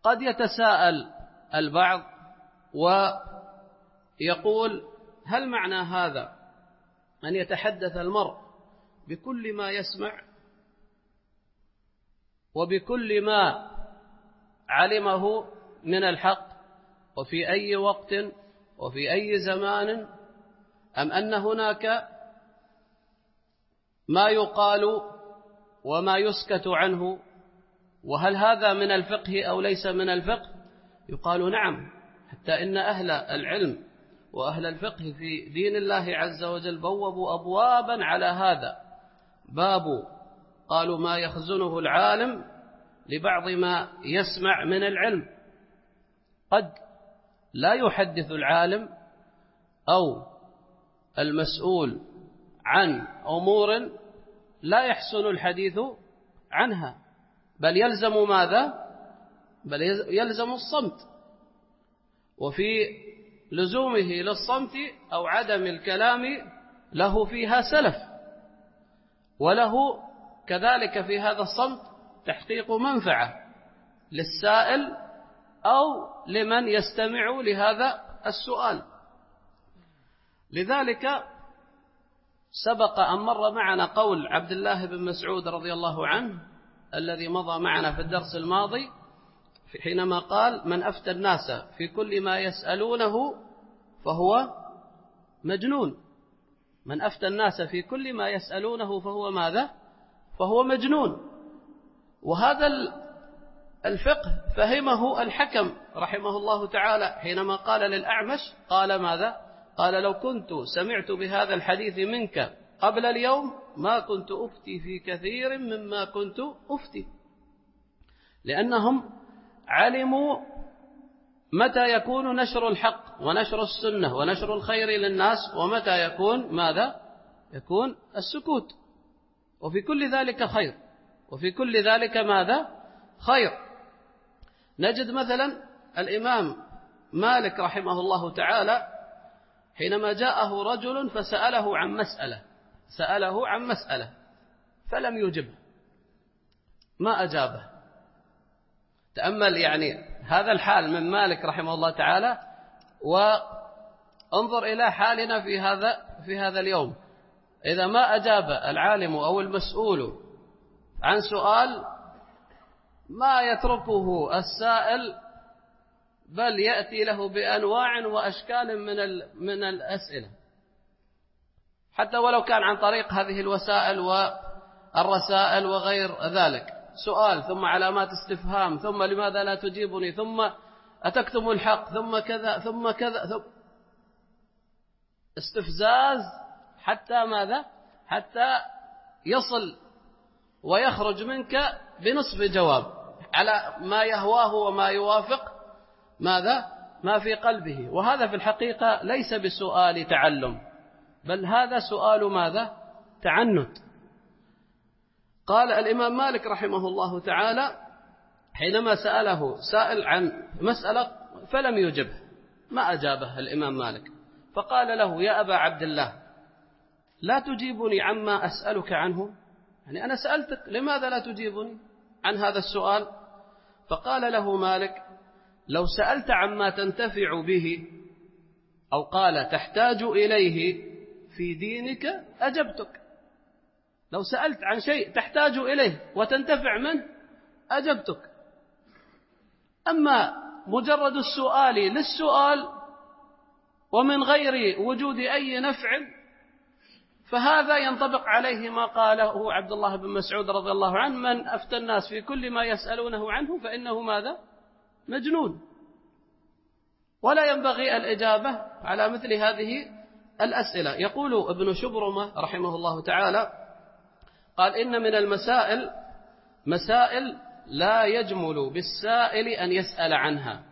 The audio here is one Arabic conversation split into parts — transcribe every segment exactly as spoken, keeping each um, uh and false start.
قد يتساءل البعض ويقول: هل معنى هذا أن يتحدث المرء بكل ما يسمع وبكل ما علمه من الحق وفي أي وقت وفي أي زمان، أم أن هناك ما يقال وما يسكت عنه؟ وهل هذا من الفقه أو ليس من الفقه؟ يقال نعم، حتى إن أهل العلم وأهل الفقه في دين الله عز وجل بوبوا أبوابا على هذا. باب قالوا ما يخزنه العالم لبعض ما يسمع من العلم. قد لا يحدث العالم أو المسؤول عن أمور لا يحسن الحديث عنها، بل يلزم ماذا؟ بل يلزم الصمت، وفي لزومه للصمت أو عدم الكلام له فيها سلف، وله كذلك في هذا الصمت تحقيق منفعة للسائل أو لمن يستمع لهذا السؤال. لذلك سبق أن مر معنا قول عبد الله بن مسعود رضي الله عنه الذي مضى معنا في الدرس الماضي، حينما قال: من أفتى الناس في كل ما يسألونه فهو مجنون. من أفتى الناس في كل ما يسألونه فهو ماذا؟ فهو مجنون. وهذا الفقه فهمه الحكم رحمه الله تعالى حينما قال للأعمش، قال ماذا؟ قال: لو كنت سمعت بهذا الحديث منك قبل اليوم ما كنت أفتي في كثير مما كنت أفتي. لأنهم علموا متى يكون نشر الحق ونشر السنة ونشر الخير للناس، ومتى يكون ماذا؟ يكون السكوت. وفي كل ذلك خير، وفي كل ذلك ماذا؟ خير. نجد مثلا الإمام مالك رحمه الله تعالى حينما جاءه رجل فسأله عن مسألة سأله عن مسألة فلم يجبه، ما أجابه. تأمل يعني هذا الحال من مالك رحمه الله تعالى، وانظر إلى حالنا في هذا في هذا اليوم. إذا ما أجاب العالم أو المسؤول عن سؤال ما يتركه السائل، بل يأتي له بأنواع وأشكال من من الأسئلة، حتى ولو كان عن طريق هذه الوسائل والرسائل وغير ذلك. سؤال ثم علامات استفهام ثم لماذا لا تجيبني ثم أتكتم الحق ثم كذا ثم كذا ثم استفزاز، حتى ماذا؟ حتى يصل ويخرج منك بنصف جواب على ما يهواه وما يوافق ماذا؟ ما في قلبه. وهذا في الحقيقة ليس بسؤال تعلم، بل هذا سؤال ماذا؟ تعنت. قال الإمام مالك رحمه الله تعالى حينما سأله سائل عن مسألة فلم يجبه، ما أجابه الإمام مالك، فقال له: يا أبا عبد الله، لا تجيبني عما أسألك عنه؟ يعني أنا سألتك، لماذا لا تجيبني عن هذا السؤال؟ فقال له مالك: لو سألت عما تنتفع به، أو قال تحتاج إليه في دينك، أجبتك. لو سألت عن شيء تحتاج إليه وتنتفع منه أجبتك. أما مجرد السؤال للسؤال ومن غير وجود أي نفع، فهذا ينطبق عليه ما قاله عبد الله بن مسعود رضي الله عنه: من أفتى الناس في كل ما يسألونه عنه فإنه ماذا؟ مجنون. ولا ينبغي الإجابة على مثل هذه الأسئلة. يقول ابن شبرمة رحمه الله تعالى قال: إن من المسائل مسائل لا يجمل بالسائل أن يسأل عنها،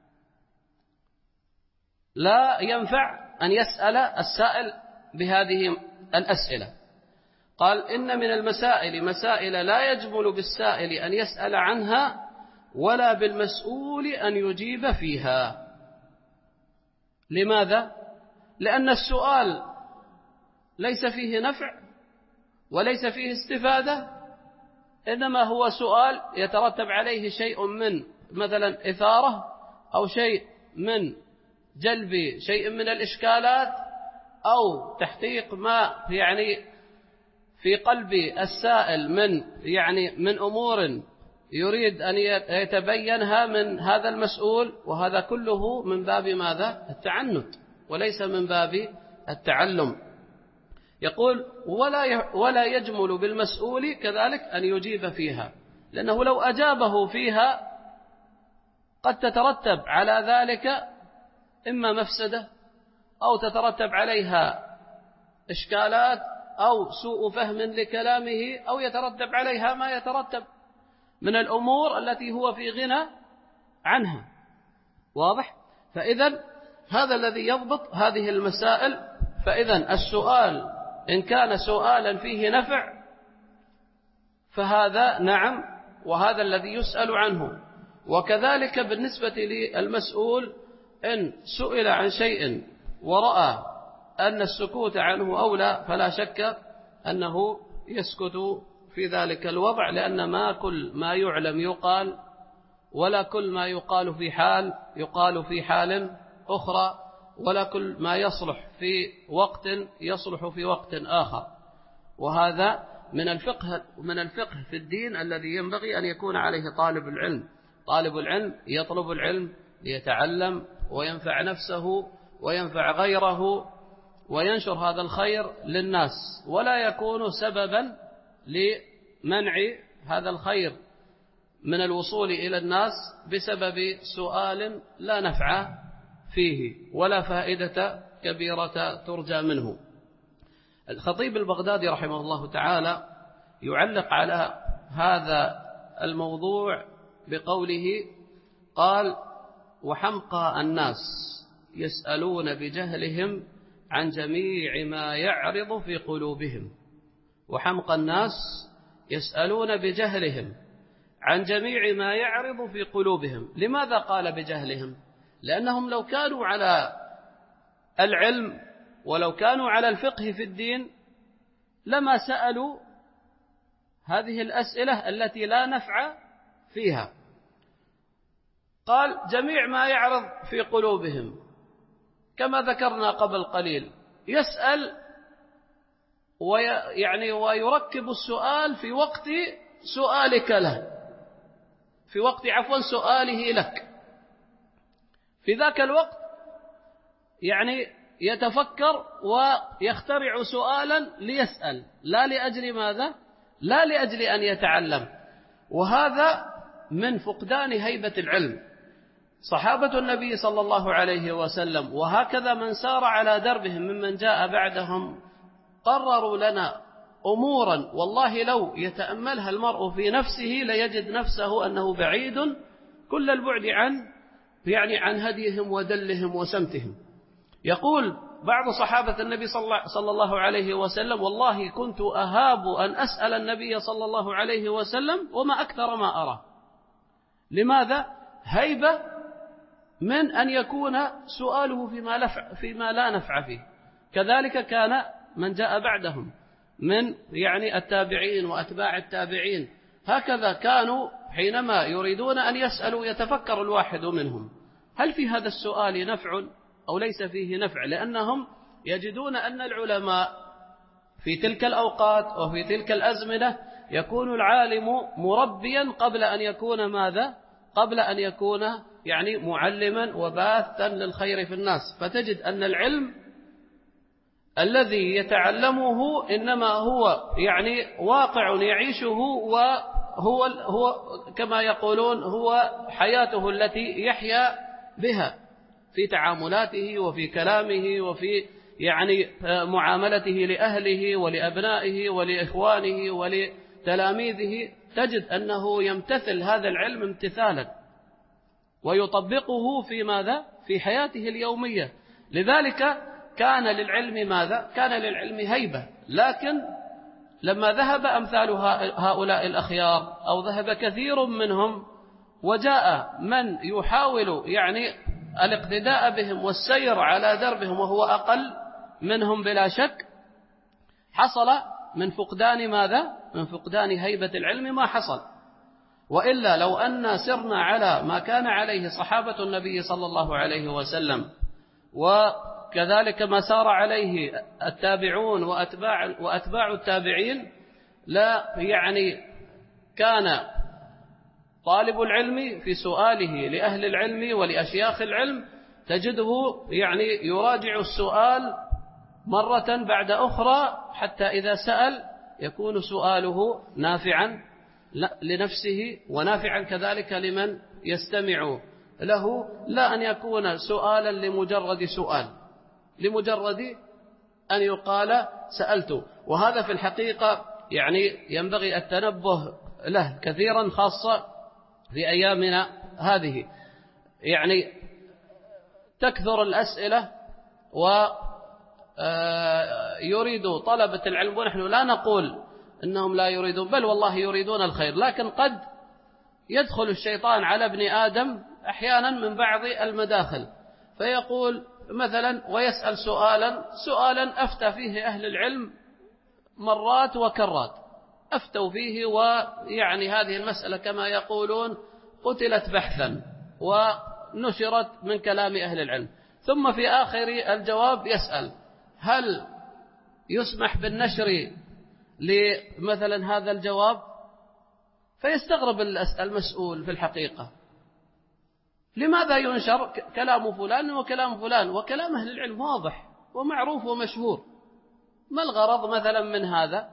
لا ينفع أن يسأل السائل بهذه الأسئلة. قال: إن من المسائل مسائل لا يجمل بالسائل أن يسأل عنها ولا بالمسؤول أن يجيب فيها. لماذا؟ لأن السؤال ليس فيه نفع وليس فيه استفادة، إنما هو سؤال يترتب عليه شيء من مثلا إثارة أو شيء من جلب شيء من الإشكالات أو تحقيق ما يعني في قلب السائل من يعني من أمور يريد أن يتبينها من هذا المسؤول، وهذا كله من باب ماذا؟ التعنت وليس من باب التعلم. يقول ولا ولا يجمل بالمسؤول كذلك أن يجيب فيها، لأنه لو أجابه فيها قد تترتب على ذلك إما مفسدة أو تترتب عليها إشكالات أو سوء فهم لكلامه، أو يترتب عليها ما يترتب من الأمور التي هو في غنى عنها. واضح؟ فإذا هذا الذي يضبط هذه المسائل. فإذا السؤال إن كان سؤالا فيه نفع فهذا نعم، وهذا الذي يسأل عنه. وكذلك بالنسبة للمسؤول إن سئل عن شيء ورأى أن السكوت عنه أولى فلا شك أنه يسكت في ذلك الوضع، لأن ما كل ما يعلم يقال، ولا كل ما يقال في حال يقال في حال أخرى، ولا كل ما يصلح في وقت يصلح في وقت آخر. وهذا من الفقه من الفقه في الدين الذي ينبغي أن يكون عليه طالب العلم. طالب العلم يطلب العلم ليتعلم وينفع نفسه وينفع غيره وينشر هذا الخير للناس، ولا يكون سببا لمنع هذا الخير من الوصول إلى الناس بسبب سؤال لا نفع فيه ولا فائدة كبيرة ترجى منه. الخطيب البغدادي رحمه الله تعالى يعلق على هذا الموضوع بقوله قال: وحمقى الناس يسألون بجهلهم عن جميع ما يعرض في قلوبهم. وحمقى الناس يسألون بجهلهم عن جميع ما يعرض في قلوبهم. لماذا قال بجهلهم؟ لأنهم لو كانوا على العلم ولو كانوا على الفقه في الدين لما سألوا هذه الأسئلة التي لا نفع فيها. قال جميع ما يعرض في قلوبهم، كما ذكرنا قبل قليل، يسأل ويعني ويركب السؤال في وقت سؤالك له، في وقت عفوا سؤاله لك. في ذاك الوقت يعني يتفكر ويخترع سؤالا ليسأل، لا لأجل ماذا؟ لا لأجل أن يتعلم. وهذا من فقدان هيبة العلم. صحابة النبي صلى الله عليه وسلم وهكذا من سار على دربهم ممن جاء بعدهم قرروا لنا أمورا والله لو يتأملها المرء في نفسه ليجد نفسه أنه بعيد كل البعد عن يعني عن هديهم ودلهم وسمتهم. يقول بعض صحابة النبي صلى الله عليه وسلم: والله كنت أهاب أن أسأل النبي صلى الله عليه وسلم وما أكثر ما أرى. لماذا؟ هيبة من أن يكون سؤاله فيما, لفع فيما لا نفع فيه. كذلك كان من جاء بعدهم من يعني التابعين وأتباع التابعين، هكذا كانوا حينما يريدون أن يسألوا يتفكر الواحد منهم هل في هذا السؤال نفع أو ليس فيه نفع، لأنهم يجدون أن العلماء في تلك الأوقات وفي تلك الأزمنة يكون العالم مربيا قبل أن يكون ماذا؟ قبل أن يكون يعني معلما وباثا للخير في الناس. فتجد أن العلم الذي يتعلمه إنما هو يعني واقع يعيشه، وهو هو كما يقولون هو حياته التي يحيا بها في تعاملاته وفي كلامه وفي يعني معاملته لأهله ولأبنائه ولإخوانه ولتلاميذه. تجد أنه يمتثل هذا العلم امتثالا ويطبقه في ماذا؟ في حياته اليومية. لذلك كان للعلم ماذا؟ كان للعلم هيبة. لكن لما ذهب أمثال هؤلاء الأخيار أو ذهب كثير منهم وجاء من يحاول يعني الاقتداء بهم والسير على دربهم وهو أقل منهم بلا شك، حصل من فقدان ماذا؟ من فقدان هيبة العلم ما حصل. وإلا لو أن سرنا على ما كان عليه صحابة النبي صلى الله عليه وسلم وكذلك ما سار عليه التابعون وأتباع, وأتباع التابعين، لا يعني كان طالب العلم في سؤاله لأهل العلم ولأشياخ العلم تجده يعني يراجع السؤال مرة بعد أخرى حتى إذا سأل يكون سؤاله نافعا لنفسه ونافعا كذلك لمن يستمع له، لا أن يكون سؤالا لمجرد سؤال، لمجرد أن يقال سألت. وهذا في الحقيقة يعني ينبغي التنبه له كثيرا، خاصة في أيامنا هذه، يعني تكثر الأسئلة ويريد طلبة العلم، ونحن لا نقول إنهم لا يريدون، بل والله يريدون الخير، لكن قد يدخل الشيطان على ابن آدم أحيانا من بعض المداخل فيقول مثلا ويسأل سؤالا سؤالا أفتى فيه أهل العلم مرات وكرات، أفتوا فيه، ويعني هذه المسألة كما يقولون قتلت بحثا ونشرت من كلام أهل العلم، ثم في آخر الجواب يسأل هل يسمح بالنشر لمثلا هذا الجواب؟ فيستغرب المسؤول في الحقيقة، لماذا ينشر كلام فلان وكلام فلان وكلام أهل العلم واضح ومعروف ومشهور؟ ما الغرض مثلا من هذا؟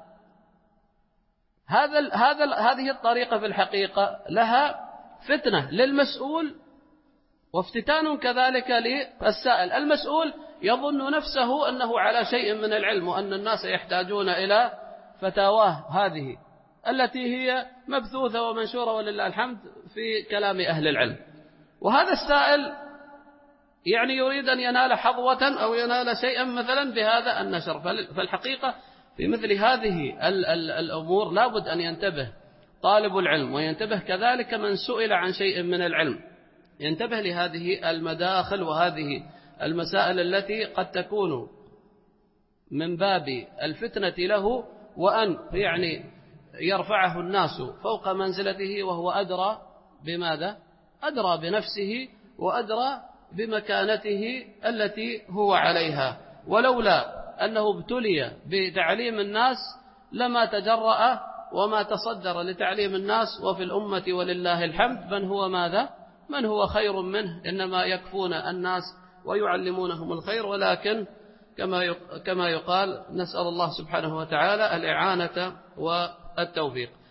هذا هذا هذه الطريقة في الحقيقة لها فتنة للمسؤول وافتتان كذلك للسائل. المسؤول يظن نفسه أنه على شيء من العلم وأن الناس يحتاجون إلى فتاواه هذه التي هي مبثوثة ومنشورة ولله الحمد في كلام أهل العلم، وهذا السائل يعني يريد أن ينال حظوة أو ينال شيئا مثلا بهذا النشر. فالحقيقة في مثل هذه الأمور لابد أن ينتبه طالب العلم، وينتبه كذلك من سئل عن شيء من العلم، ينتبه لهذه المداخل وهذه المسائل التي قد تكون من باب الفتنة له، وأن يعني يرفعه الناس فوق منزلته وهو أدرى بماذا؟ أدرى بنفسه وأدرى بمكانته التي هو عليها، ولولا أنه ابتلي بتعليم الناس لما تجرأ وما تصدر لتعليم الناس، وفي الأمة ولله الحمد من هو ماذا؟ من هو خير منه، إنما يكفون الناس ويعلمونهم الخير، ولكن كما يقال نسأل الله سبحانه وتعالى الإعانة والتوفيق.